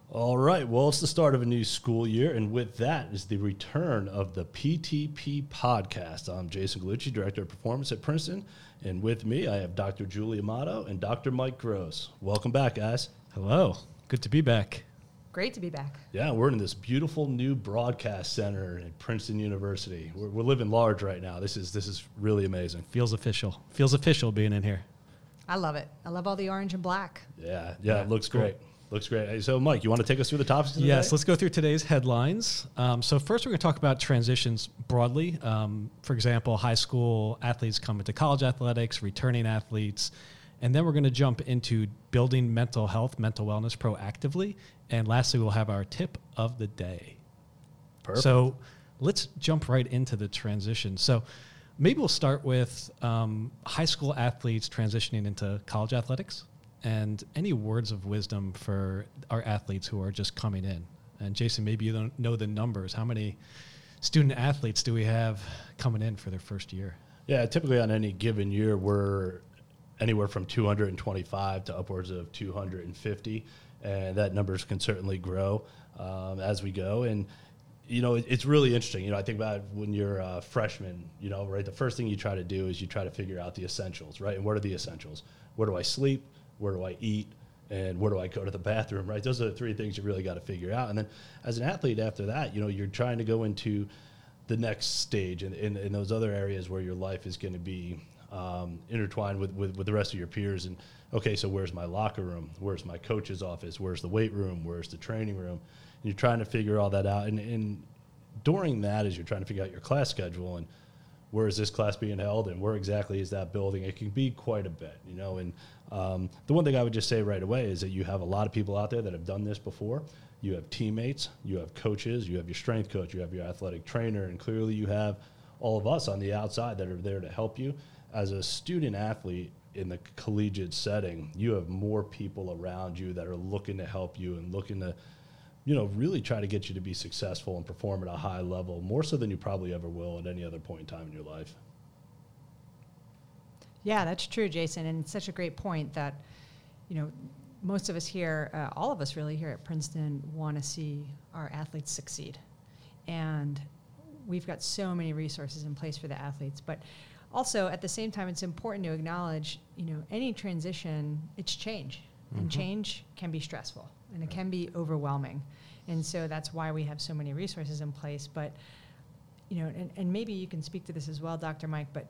All right, well, it's the start of a new school year, and with that is the return of the PTP podcast. I'm Jason Gallucci, Director of Performance at Princeton, and with me I have Dr. Julie Amato and Dr. Mike Gross. Welcome back, guys. Hello. Good to be back. Great to be back. Yeah, we're in this beautiful new broadcast center at Princeton University. We're living large right now. This is really amazing. Feels official. Feels official being in here. I love it. I love all the orange and black. Yeah, it looks great. Looks great. Hey, so, Mike, you want to take us through the topics today? Yes, let's go through today's headlines. So first we're going to talk about transitions broadly. For example, high school athletes come into college athletics, returning athletes, and then we're going to jump into building mental health, mental wellness proactively. And lastly, we'll have our tip of the day. Perfect. So let's jump right into the transition. So maybe we'll start with high school athletes transitioning into college athletics. And any words of wisdom for our athletes who are just coming in? And Jason, maybe you don't know the numbers. How many student athletes do we have coming in for their first year? Yeah, typically on any given year, we're anywhere from 225 to upwards of 250, and that numbers can certainly grow as we go. And you know, it's really interesting. You know, I think about when you're a freshman, you know, right, the first thing you try to do is you try to figure out the essentials, right? And what are the essentials? Where do I sleep? Where do I eat? And where do I go to the bathroom, right? Those are the three things you really got to figure out. And then as an athlete after that, you know, you're trying to go into the next stage in those other areas where your life is going to be intertwined with the rest of your peers. And, okay, so where's my locker room? Where's my coach's office? Where's the weight room? Where's the training room? And you're trying to figure all that out. And during that, as you're trying to figure out your class schedule and where is this class being held and where exactly is that building, it can be quite a bit, you know. And the one thing I would just say right away is that you have a lot of people out there that have done this before. You have teammates, you have coaches, you have your strength coach, you have your athletic trainer, and clearly you have all of us on the outside that are there to help you. As a student athlete in the collegiate setting, you have more people around you that are looking to help you and looking to, you know, really try to get you to be successful and perform at a high level, more so than you probably ever will at any other point in time in your life. Yeah, that's true, Jason. And it's such a great point that, you know, most of us here, all of us really here at Princeton want to see our athletes succeed. And we've got so many resources in place for the athletes. But also, at the same time, it's important to acknowledge, you know, any transition, it's change. Mm-hmm. And change can be stressful, and it can be overwhelming. And so that's why we have so many resources in place. But, you know, and maybe you can speak to this as well, Dr. Mike, but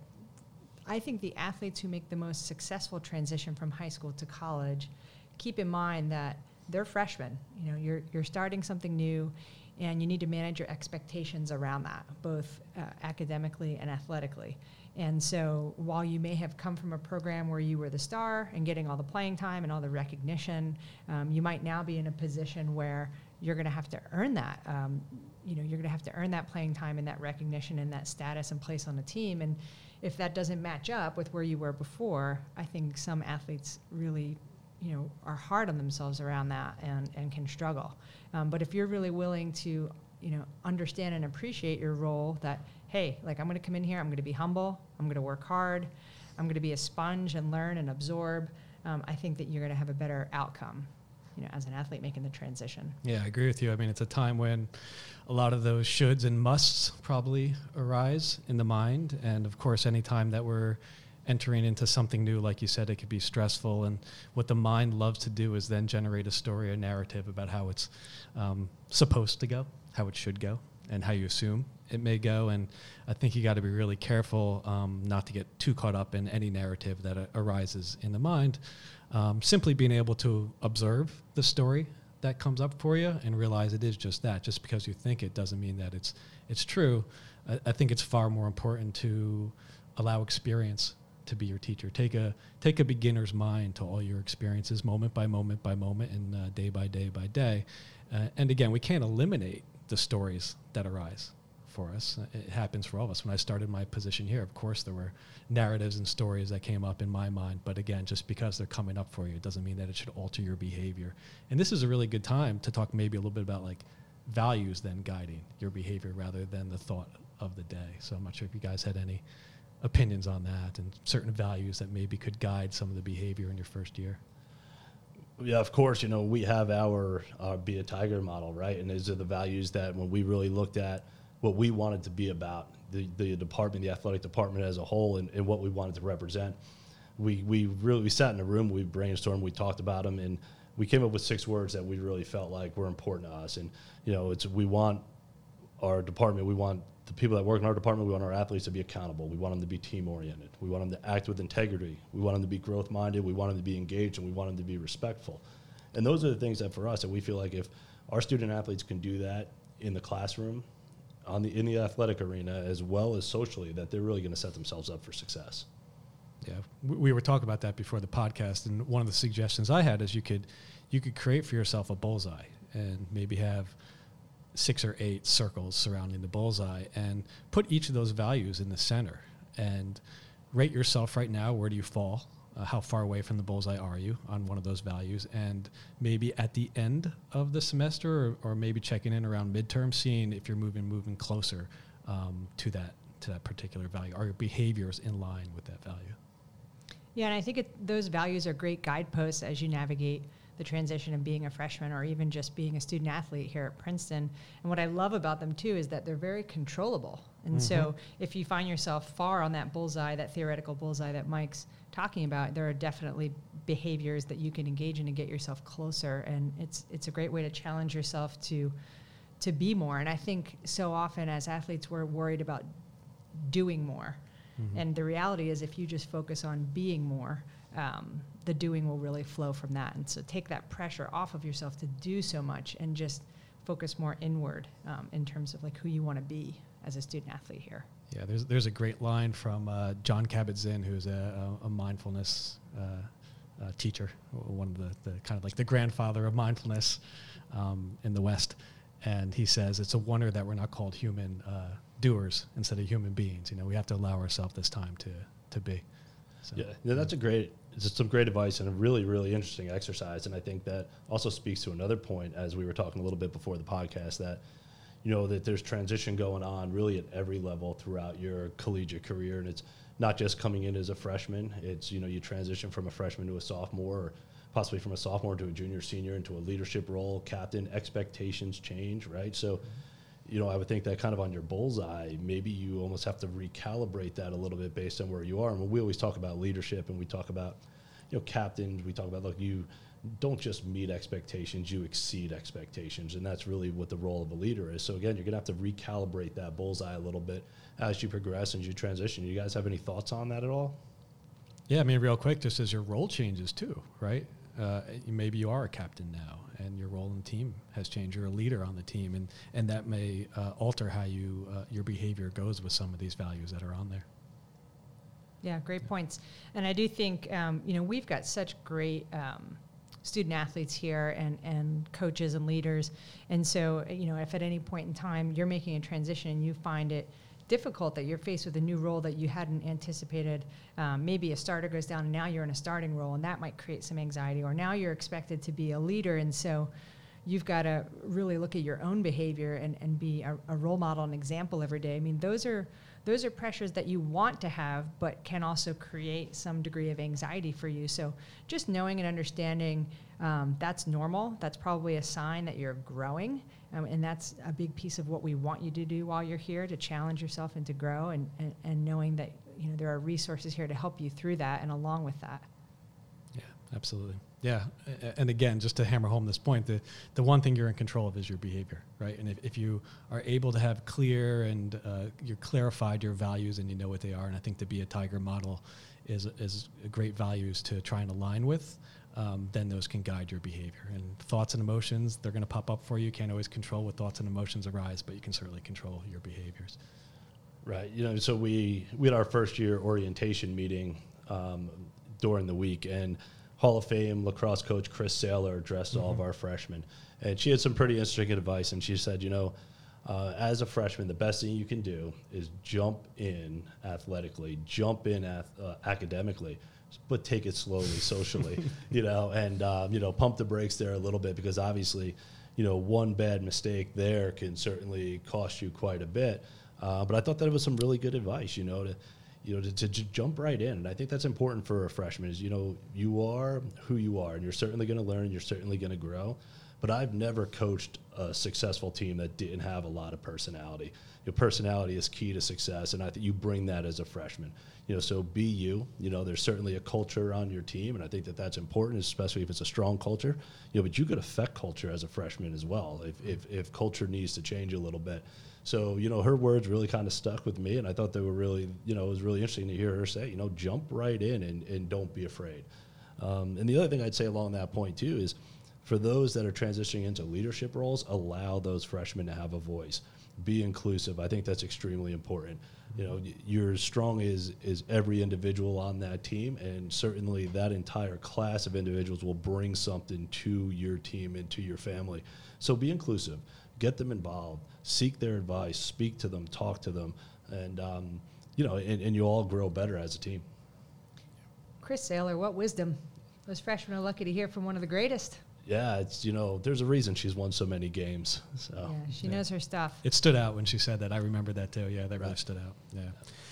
I think the athletes who make the most successful transition from high school to college, keep in mind that they're freshmen. You know, you're starting something new, and you need to manage your expectations around that, both academically and athletically. And so while you may have come from a program where you were the star and getting all the playing time and all the recognition, you might now be in a position where you're going to have to earn that. You know, you're going to have to earn that playing time and that recognition and that status and place on the team. And if that doesn't match up with where you were before, I think some athletes really, you know, are hard on themselves around that and can struggle. But if you're really willing to, you know, understand and appreciate your role, that, hey, like, I'm going to come in here, I'm going to be humble, I'm going to work hard, I'm going to be a sponge and learn and absorb, I think that you're going to have a better outcome, you know, as an athlete making the transition. Yeah, I agree with you. I mean, it's a time when a lot of those shoulds and musts probably arise in the mind. And of course, any time that we're entering into something new, like you said, it could be stressful. And what the mind loves to do is then generate a story, a narrative about how it's supposed to go, how it should go, and how you assume it may go. And I think you got to be really careful not to get too caught up in any narrative that arises in the mind. Simply being able to observe the story that comes up for you and realize it is just that. Just because you think it doesn't mean that it's true. I think it's far more important to allow experience to be your teacher. Take a beginner's mind to all your experiences, moment by moment by moment, and day by day by day. And again, we can't eliminate the stories that arise for us. It happens for all of us. When I started my position here, of course, there were narratives and stories that came up in my mind. But again, just because they're coming up for you, it doesn't mean that it should alter your behavior. And this is a really good time to talk maybe a little bit about like values then guiding your behavior rather than the thought of the day. So I'm not sure if you guys had any opinions on that and certain values that maybe could guide some of the behavior in your first year. Yeah, of course, we have our Be a Tiger model, right? And these are the values that when we really looked at what we wanted to be about, the department, the athletic department as a whole, and what we wanted to represent, we sat in a room, we brainstormed, we talked about them, and we came up with 6 words that we really felt like were important to us. And, we want our department, we want the people that work in our department, we want our athletes to be accountable. We want them to be team-oriented. We want them to act with integrity. We want them to be growth-minded. We want them to be engaged, and we want them to be respectful. And those are the things that for us, that we feel like if our student athletes can do that in the classroom, in the athletic arena, as well as socially, that they're really going to set themselves up for success. Yeah, we were talking about that before the podcast, and one of the suggestions I had is you could create for yourself a bullseye and maybe have 6 or 8 circles surrounding the bullseye and put each of those values in the center and rate yourself right now. Where do you fall? How far away from the bullseye are you on one of those values? And maybe at the end of the semester or maybe checking in around midterm, seeing if you're moving closer to that particular value. Are your behaviors in line with that value? Yeah, and I think those values are great guideposts as you navigate the transition of being a freshman or even just being a student athlete here at Princeton. And what I love about them too is that they're very controllable. And so if you find yourself far on that bullseye, that theoretical bullseye that Mike's talking about, there are definitely behaviors that you can engage in to get yourself closer. And it's a great way to challenge yourself to be more. And I think so often as athletes, we're worried about doing more. And the reality is if you just focus on being more, the doing will really flow from that. And so take that pressure off of yourself to do so much and just focus more inward in terms of like who you want to be as a student athlete here. Yeah, there's a great line from John Kabat-Zinn, who's a mindfulness teacher, one of the kind of like the grandfather of mindfulness in the West. And he says, it's a wonder that we're not called human doers instead of human beings. We have to allow ourselves this time to be. So, yeah, that's some great advice and a really, really interesting exercise. And I think that also speaks to another point, as we were talking a little bit before the podcast, that, that there's transition going on really at every level throughout your collegiate career. And it's not just coming in as a freshman. It's, you transition from a freshman to a sophomore, or possibly from a sophomore to a junior, senior, into a leadership role, captain. Expectations change, right? So, I would think that kind of on your bullseye, maybe you almost have to recalibrate that a little bit based on where you are. And when we always talk about leadership and we talk about, captains, we talk about, look, you don't just meet expectations, you exceed expectations. And that's really what the role of a leader is. So again, you're going to have to recalibrate that bullseye a little bit as you progress and you transition. You guys have any thoughts on that at all? Yeah, I mean, real quick, just as your role changes too, right? Maybe you are a captain now, and your role in the team has changed. You're a leader on the team, and that may alter how your behavior goes with some of these values that are on there. Yeah, great points. And I do think, we've got such great student athletes here and coaches and leaders. And so, if at any point in time you're making a transition and you find it difficult, that you're faced with a new role that you hadn't anticipated, maybe a starter goes down and now you're in a starting role, and that might create some anxiety, or now you're expected to be a leader, and so you've got to really look at your own behavior and be a role model and example every day. I mean, those are pressures that you want to have, but can also create some degree of anxiety for you. So just knowing and understanding that's normal. That's probably a sign that you're growing. And that's a big piece of what we want you to do while you're here, to challenge yourself and to grow, and knowing that there are resources here to help you through that and along with that. Yeah, absolutely. Yeah, and again, just to hammer home this point, the one thing you're in control of is your behavior, right? And if you are able to have clear and you're clarified your values and you know what they are, and I think the Be a Tiger model is great values to try and align with, then those can guide your behavior. And thoughts and emotions, they're going to pop up for you. You can't always control what thoughts and emotions arise, but you can certainly control your behaviors. Right. So we had our first year orientation meeting during the week, and Hall of Fame lacrosse coach Chris Saylor addressed all of our freshmen. And she had some pretty interesting advice, and she said, as a freshman, the best thing you can do is jump in athletically, jump in academically, but take it slowly socially, and pump the brakes there a little bit, because obviously, one bad mistake there can certainly cost you quite a bit. But I thought that it was some really good advice, to jump right in. And I think that's important for a freshman is, you are who you are, and you're certainly going to learn, you're certainly going to grow. But I've never coached a successful team that didn't have a lot of personality. Your personality is key to success, and I think you bring that as a freshman. So be you. There's certainly a culture on your team, and I think that that's important, especially if it's a strong culture. But you could affect culture as a freshman as well if culture needs to change a little bit. So, her words really kind of stuck with me, and I thought they were really, it was really interesting to hear her say, jump right in and don't be afraid. And the other thing I'd say along that point, too, is for those that are transitioning into leadership roles, allow those freshmen to have a voice. Be inclusive. I think that's extremely important. You're as strong as every individual on that team, and certainly that entire class of individuals will bring something to your team and to your family. So be inclusive. Get them involved. Seek their advice. Speak to them. Talk to them. And, and you all grow better as a team. Chris Saylor, what wisdom. Those freshmen are lucky to hear from one of the greatest. Yeah, it's, there's a reason she's won so many games. So yeah, she knows her stuff. It stood out when she said that. I remember that too. Yeah, that really stood out. Yeah.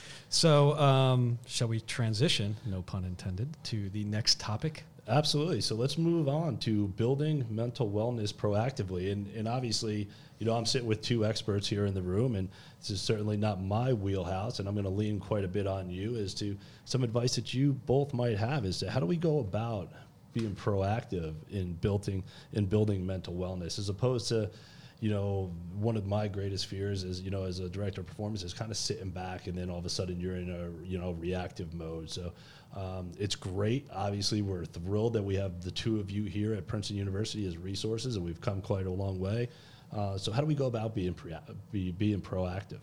So shall we transition, no pun intended, to the next topic? Absolutely. So let's move on to building mental wellness proactively. And obviously, I'm sitting with two experts here in the room, and this is certainly not my wheelhouse, and I'm going to lean quite a bit on you as to some advice that you both might have as to how do we go about being proactive in building mental wellness, as opposed to, one of my greatest fears is, as a director of performance, is kind of sitting back and then all of a sudden you're in a, reactive mode. So it's great. Obviously, we're thrilled that we have the two of you here at Princeton University as resources, and we've come quite a long way. So how do we go about being proactive?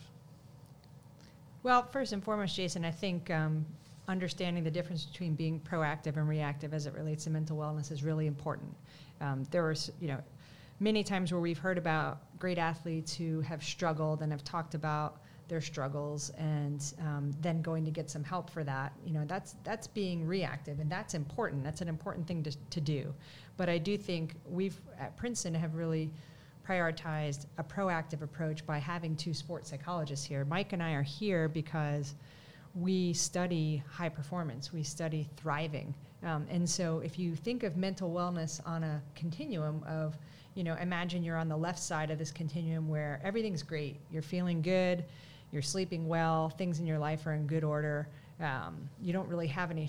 Well, first and foremost, Jason, I think understanding the difference between being proactive and reactive as it relates to mental wellness is really important. There are, many times where we've heard about great athletes who have struggled and have talked about their struggles and then going to get some help for that. That's being reactive, and that's important. That's an important thing to do. But I do think we've at Princeton have really prioritized a proactive approach by having two sports psychologists here. Mike and I are here because we study high performance. We study thriving. And so if you think of mental wellness on a continuum of, imagine you're on the left side of this continuum where everything's great. You're feeling good. You're sleeping well. Things in your life are in good order. You don't really have any,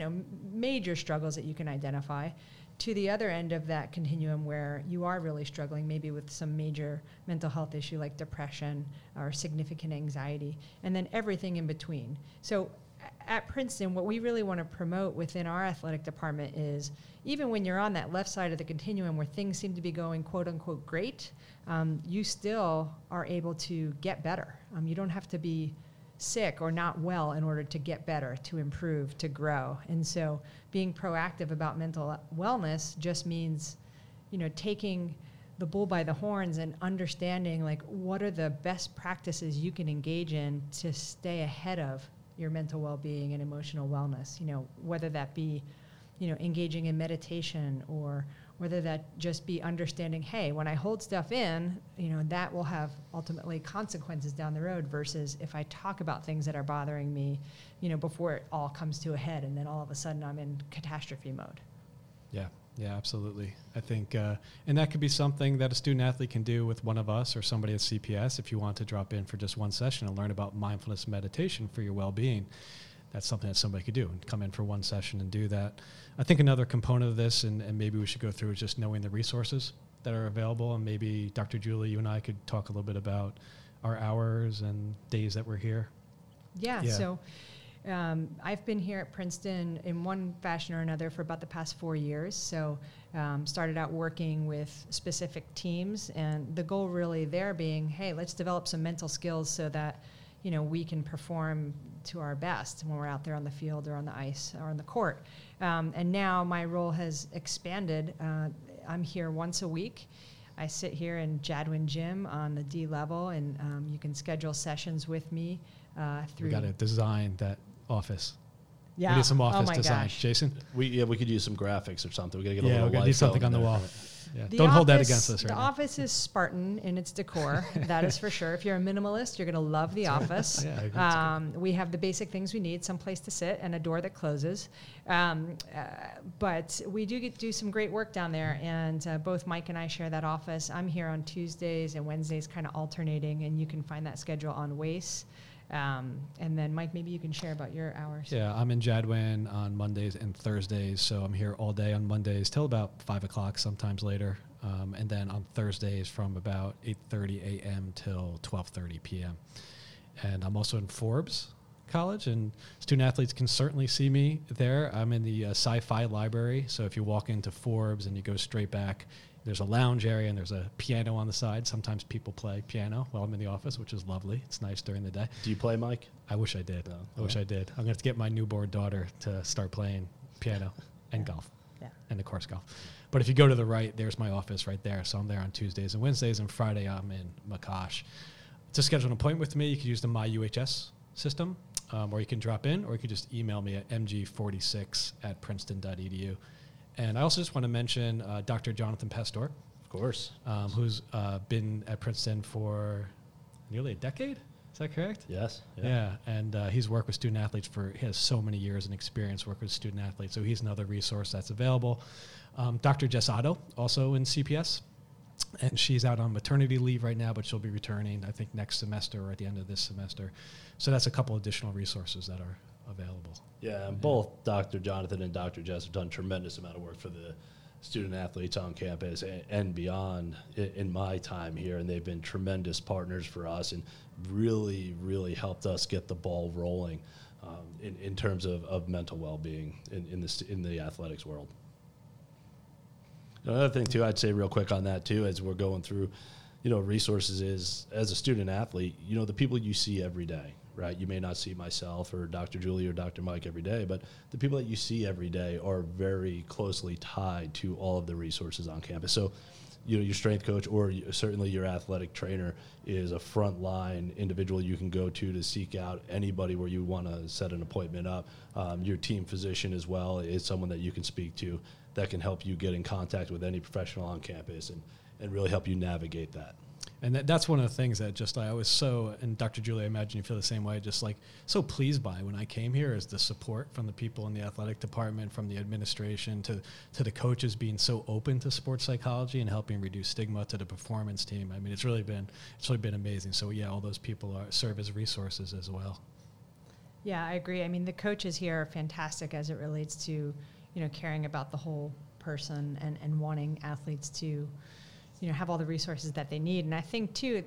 major struggles that you can identify. To the other end of that continuum where you are really struggling, maybe with some major mental health issue like depression or significant anxiety, and then everything in between. So at Princeton, what we really want to promote within our athletic department is even when you're on that left side of the continuum where things seem to be going quote unquote great, you still are able to get better. You don't have to be sick or not well in order to get better, to improve, to grow. And so being proactive about mental wellness just means, taking the bull by the horns and understanding what are the best practices you can engage in to stay ahead of your mental well-being and emotional wellness, whether that be, engaging in meditation or whether that just be understanding, hey, when I hold stuff in, that will have ultimately consequences down the road versus if I talk about things that are bothering me, before it all comes to a head and then all of a sudden I'm in catastrophe mode. Yeah, absolutely. I think, and that could be something that a student athlete can do with one of us or somebody at CPS if you want to drop in for just one session and learn about mindfulness meditation for your well-being. That's something that somebody could do and come in for one session and do that. I think another component of this, and maybe we should go through, is just knowing the resources that are available. And maybe Dr. Julie, you and I could talk a little bit about our hours and days that we're here. Yeah. So I've been here at Princeton in one fashion or another for about the past 4 years. So started out working with specific teams, and the goal really there being, hey, let's develop some mental skills so that we can perform to our best when we're out there on the field or on the ice or on the court. And now my role has expanded. I'm here once a week. I sit here in Jadwin Gym on the D level, and you can schedule sessions with me through. We got to design that office. Yeah. We need some Oh office my design. gosh. Jason? We could use some graphics or something. We got to get a Yeah, little we're going to life need something going on the there. wall. Yeah. The Don't hold that office- against us right The now. office is Spartan in its decor. That is for sure. If you're a minimalist, you're going to love the office. Yeah, that's We have the basic things we need: some place to sit and a door that closes. But we do some great work down there, and both Mike and I share that office. I'm here on Tuesdays and Wednesdays, kind of alternating, and you can find that schedule on WACE. And then, Mike, maybe you can share about your hours. Yeah, I'm in Jadwin on Mondays and Thursdays, so I'm here all day on Mondays till about 5 o'clock, sometimes later. And then on Thursdays from about 8:30 a.m. till 12:30 p.m. And I'm also in Forbes College, and student athletes can certainly see me there. I'm in the sci-fi library, so if you walk into Forbes and you go straight back, there's a lounge area and there's a piano on the side. Sometimes people play piano while I'm in the office, which is lovely. It's nice during the day. Do you play, Mike? I wish I did. No. I wish I did. I'm going to have to get my newborn daughter to start playing piano and golf. Yeah. And of course golf. But if you go to the right, there's my office right there. So I'm there on Tuesdays and Wednesdays, and Friday I'm in McCosh. To schedule an appointment with me, you can use the My UHS system, or you can drop in, or you can just email me at mg46@princeton.edu. And I also just want to mention Dr. Jonathan Pastor, Of course. who's been at Princeton for nearly a decade. Is that correct? Yes. Yeah, and he's worked with student athletes he has so many years and experience working with student athletes, so he's another resource that's available. Dr. Jess Otto, also in CPS, and she's out on maternity leave right now, but she'll be returning, I think, next semester or at the end of this semester. So that's a couple additional resources that are available. Yeah, and both Dr. Jonathan and Dr. Jess have done tremendous amount of work for the student athletes on campus and beyond in my time here, and they've been tremendous partners for us and really, really helped us get the ball rolling in terms of mental well-being in the athletics world. Another thing, too, I'd say real quick on that, too, as we're going through, resources is, as a student athlete, the people you see every day, right? You may not see myself or Dr. Julie or Dr. Mike every day, but the people that you see every day are very closely tied to all of the resources on campus. So, your strength coach or certainly your athletic trainer is a frontline individual you can go to seek out anybody where you want to set an appointment up. Your team physician as well is someone that you can speak to that can help you get in contact with any professional on campus and really help you navigate that. And that's one of the things that just I was so, and Dr. Julie, I imagine you feel the same way, just like so pleased by when I came here is the support from the people in the athletic department, from the administration to the coaches being so open to sports psychology and helping reduce stigma to the performance team. I mean, it's really been amazing. So yeah, all those people serve as resources as well. Yeah, I agree. I mean, the coaches here are fantastic as it relates to, caring about the whole person and wanting athletes to, have all the resources that they need. And I think, too,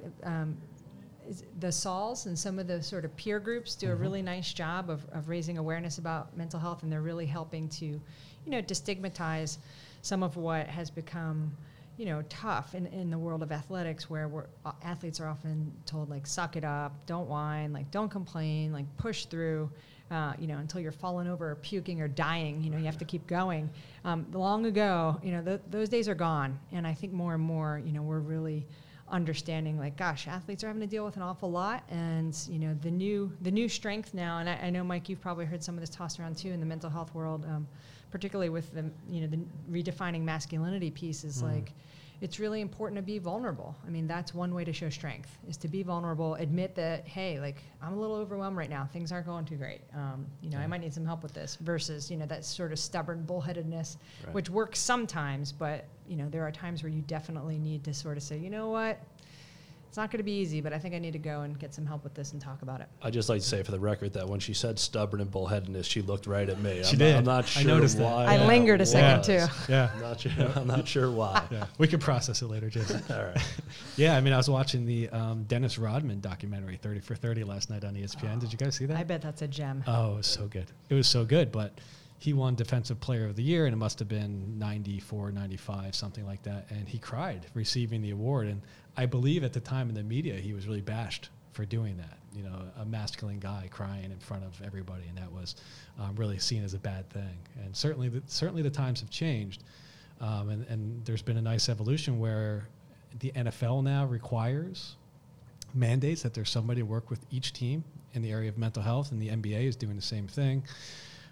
the SALs and some of the sort of peer groups do a really nice job of raising awareness about mental health, and they're really helping to, destigmatize some of what has become, tough in the world of athletics, where athletes are often told, like, suck it up, don't whine, like, don't complain, like, push through. Until you're falling over or puking or dying, you have to keep going. Long ago, those days are gone. And I think more and more, we're really understanding, like, gosh, athletes are having to deal with an awful lot. And, the new strength now, and I know, Mike, you've probably heard some of this tossed around too in the mental health world, particularly with the redefining masculinity piece is like, it's really important to be vulnerable. I mean, that's one way to show strength, is to be vulnerable, admit that, hey, like, I'm a little overwhelmed right now. Things aren't going too great. I might need some help with this, versus, that sort of stubborn bullheadedness, Right. which works sometimes, but, there are times where you definitely need to sort of say, you know what, it's not going to be easy, but I think I need to go and get some help with this and talk about it. I'd just like to say for the record that when she said stubborn and bullheadedness, she looked right at me. She did. I'm not I sure noticed that. why. I that lingered a second, was. too. Yeah. I'm not sure why. Yeah. We can process it later, Jason. All right. Yeah, I mean, I was watching the Dennis Rodman documentary, 30 for 30, last night on ESPN. Did you guys see that? I bet that's a gem. Oh, it was so good. It was so good, but he won Defensive Player of the Year, and it must have been 94, 95, something like that. And he cried receiving the award. And I believe at the time in the media, he was really bashed for doing that. A masculine guy crying in front of everybody, and that was really seen as a bad thing. And certainly the times have changed, and there's been a nice evolution where the NFL now requires mandates that there's somebody to work with each team in the area of mental health, and the NBA is doing the same thing.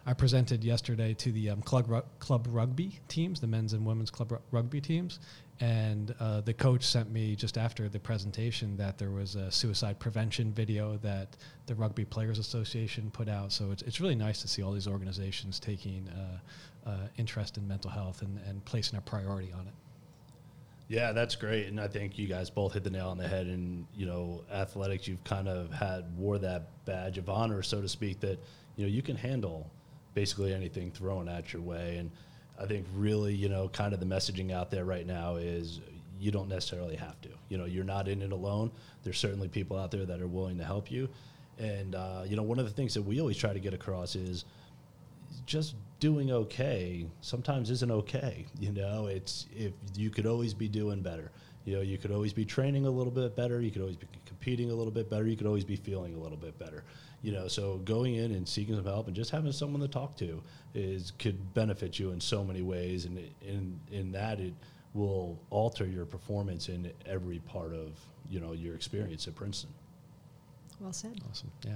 I presented yesterday to the club rugby teams, the men's and women's club rugby teams, and the coach sent me just after the presentation that there was a suicide prevention video that the Rugby Players Association put out. So it's really nice to see all these organizations taking interest in mental health and placing a priority on it. Yeah, that's great. And I think you guys both hit the nail on the head. And, athletics, you've kind of wore that badge of honor, so to speak, that, you can handle basically anything thrown at your way. And I think really, kind of the messaging out there right now is you don't necessarily have to. You're not in it alone. There's certainly people out there that are willing to help you. And, one of the things that we always try to get across is just doing okay sometimes isn't okay. It's if you could always be doing better. You could always be training a little bit better. You could always be competing a little bit better. You could always be feeling a little bit better. So going in and seeking some help and just having someone to talk to could benefit you in so many ways. And in that, it will alter your performance in every part of, your experience at Princeton. Well said. Awesome. Yeah.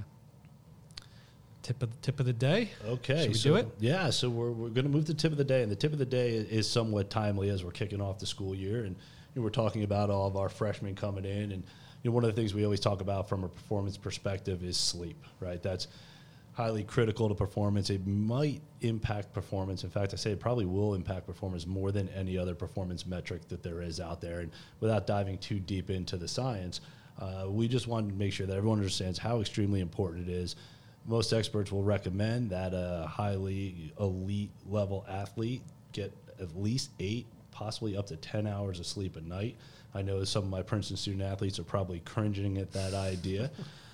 Tip of the day. Okay. Should we do it? Yeah. So we're going to move to tip of the day. And the tip of the day is somewhat timely as we're kicking off the school year. And we're talking about all of our freshmen coming in. And one of the things we always talk about from a performance perspective is sleep, right? That's highly critical to performance. It might impact performance. In fact, I say it probably will impact performance more than any other performance metric that there is out there. And without diving too deep into the science, we just wanted to make sure that everyone understands how extremely important it is. Most experts will recommend that a highly elite level athlete get at least 8, possibly up to 10 hours of sleep a night. I know some of my Princeton student athletes are probably cringing at that idea.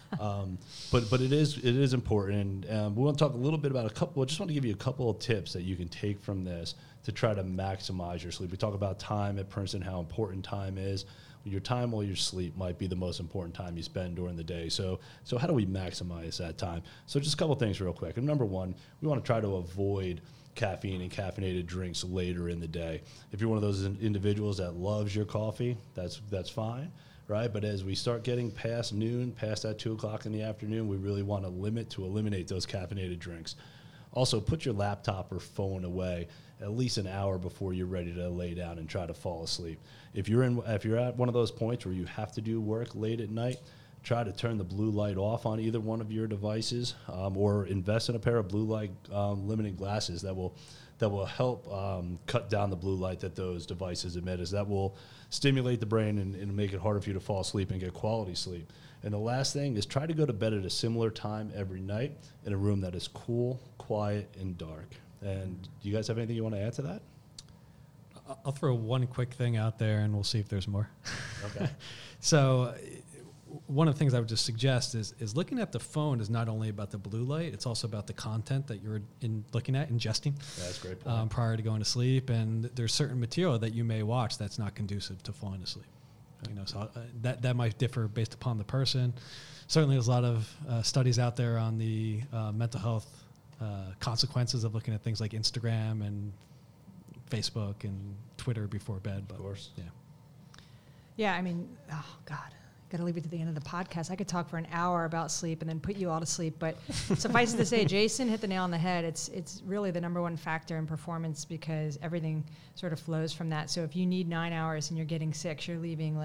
But it is important. And we want to talk a little bit about I just want to give you a couple of tips that you can take from this to try to maximize your sleep. We talk about time at Princeton, how important time is. Your time while you sleep might be the most important time you spend during the day. So how do we maximize that time? So just a couple things real quick. And number one, we want to try to avoid caffeine and caffeinated drinks later in the day. If you're one of those individuals that loves your coffee, that's fine, right? But as we start getting past noon, past that 2 o'clock in the afternoon, we really want to eliminate those caffeinated drinks. Also, put your laptop or phone away at least an hour before you're ready to lay down and try to fall asleep. If you're at one of those points where you have to do work late at night, try to turn the blue light off on either one of your devices, or invest in a pair of blue light limited glasses that will help cut down the blue light that those devices emit, as that will stimulate the brain and make it harder for you to fall asleep and get quality sleep. And the last thing is try to go to bed at a similar time every night in a room that is cool, quiet, and dark. And do you guys have anything you want to add to that? I'll throw one quick thing out there, and we'll see if there's more. Okay. So one of the things I would just suggest is looking at the phone is not only about the blue light, it's also about the content that you're looking at, ingesting. Yeah, that's a great point. Prior to going to sleep. And there's certain material that you may watch that's not conducive to falling asleep. So that might differ based upon the person. Certainly there's a lot of studies out there on the mental health consequences of looking at things like Instagram and Facebook and Twitter before bed. But, of course. Yeah. Yeah, I mean, oh, God. Got to leave it to the end of the podcast. I could talk for an hour about sleep and then put you all to sleep. But suffice it to say, Jason hit the nail on the head. It's really the number one factor in performance because everything sort of flows from that. So if you need 9 hours and you're getting 6, you're leaving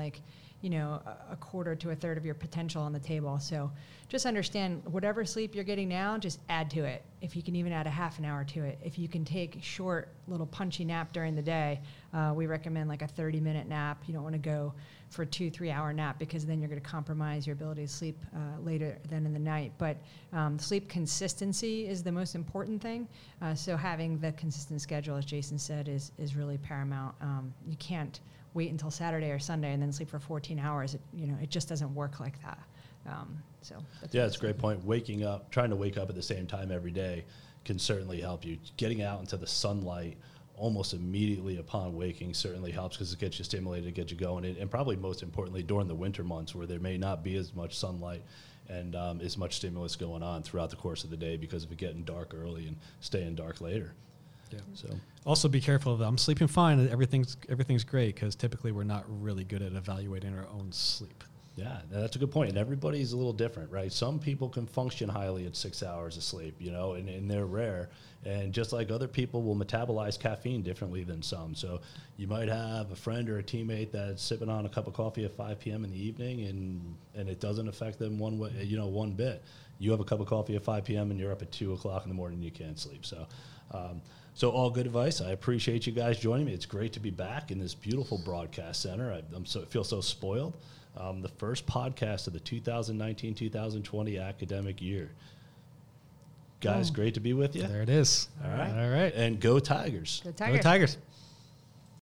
a quarter to a third of your potential on the table. So just understand whatever sleep you're getting now, just add to it. If you can even add a half an hour to it. If you can take short, little punchy nap during the day, we recommend like a 30-minute nap. You don't want to go for a 2-3 hour nap because then you're going to compromise your ability to sleep later than in the night. But sleep consistency is the most important thing. So having the consistent schedule, as Jason said, is really paramount. You can't wait until Saturday or Sunday and then sleep for 14 hours. It just doesn't work like that. That's a great point. Trying to wake up at the same time every day can certainly help you. Getting out into the sunlight almost immediately upon waking certainly helps because it gets you stimulated, gets you going, and probably most importantly during the winter months where there may not be as much sunlight and as much stimulus going on throughout the course of the day because of it getting dark early and staying dark later. Yeah. So also be careful of I'm sleeping fine. Everything's great because typically we're not really good at evaluating our own sleep. Yeah, that's a good point. And everybody's a little different, right? Some people can function highly at 6 hours of sleep, and they're rare. And just like other people will metabolize caffeine differently than some. So you might have a friend or a teammate that's sipping on a cup of coffee at 5 p.m. in the evening, and it doesn't affect them one bit. You have a cup of coffee at 5 p.m. and you're up at 2 o'clock in the morning and you can't sleep. So all good advice. I appreciate you guys joining me. It's great to be back in this beautiful broadcast center. I feel so spoiled. The first podcast of the 2019-2020 academic year. Guys, great to be with you. There it is. All right. All right. And go Tigers. Go Tigers. Go Tigers.